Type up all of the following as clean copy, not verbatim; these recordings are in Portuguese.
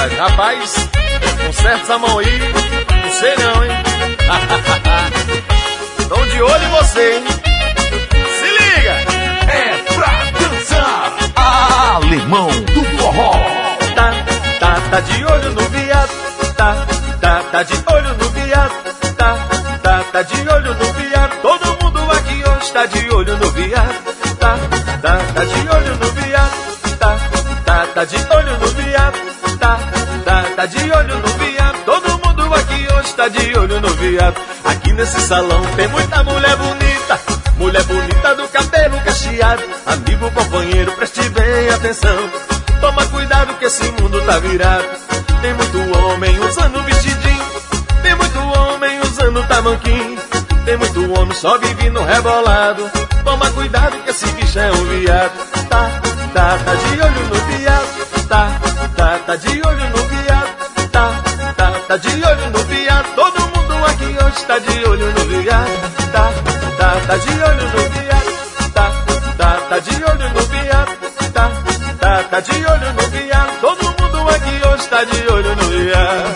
verdade. Rapaz, conserta essa mão aí. Não sei não, hein? Tão de olho em você, hein? Se liga! É pra dançar! Alemão do forró! Tá de olho no viado. Tá de olho no viado. Tá de olho no viado. Todo mundo aqui hoje tá de olho no viado. Tá de olho no viado. Tá de olho no viado. Tá de olho no viado. Todo mundo aqui hoje tá de olho no viado. Aqui nesse salão tem muita mulher bonita. Mulher bonita do cabelo cacheado. Amigo, companheiro, preste bem atenção. Toma cuidado que esse mundo tá virado. Tem muito homem usando vestidinho. Tem muito homem usando tamanquinho. Tem muito homem só vivendo rebolado. Toma cuidado que esse bicho é um viado. Tá de olho no viado. Tá de olho no viado. Tá de olho no viado. Todo mundo aqui hoje tá de olho no viado. Tá de olho no viado. Tá de olho no viado. Tá de olho no viado. Todo mundo aqui hoje tá de olho no viado.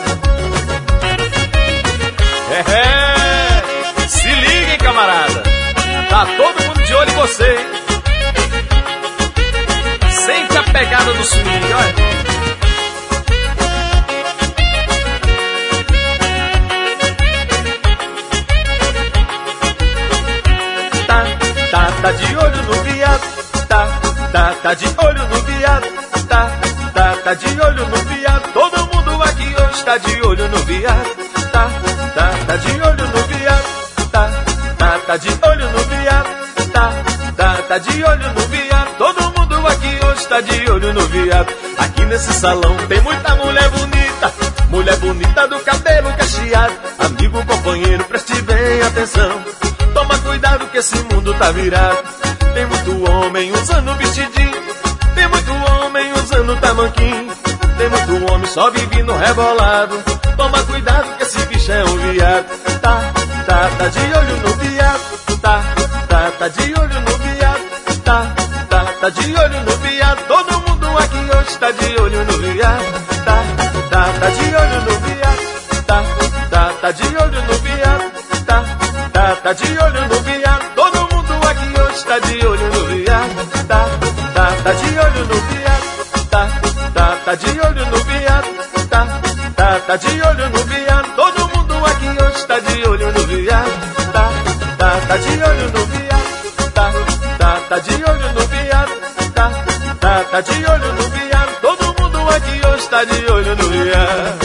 Se liguem, camarada. Tá todo mundo de olho em você, hein? Sente a pegada do swing, olha. Tá de olho no viado. Tá de olho no viado. Tá de olho no viado. Todo mundo aqui hoje tá de olho no viado. Tá de olho no viado. Tá de olho no viado. Tá de olho no viado. Todo mundo aqui hoje tá de olho no viado. Aqui nesse salão tem muita mulher bonita. Mulher bonita do cabelo cacheado. Amigo, companheiro, preste bem atenção. Toma cuidado que esse mundo tá virado. Tem muito homem usando vestidinho. Tem muito homem usando tamanquinho. Tem muito homem só vivendo rebolado. Toma cuidado que esse bicho é um viado. Tá de olho no viado. Tá de olho no viado. Tá de olho no viado. Todo mundo aqui hoje tá de olho no viado. Tá de olho no viado. Tá de olho no viado. Tá de olho no viado. Todo mundo aqui hoje tá de olho no viado. Tá de olho no viado. Tá de olho no viado. Tá de olho no viado. Todo mundo aqui hoje tá de olho no viado. Tá de olho no viado. Tá de olho no viado. Tá de olho no viado. Todo mundo aqui hoje tá de olho no viado.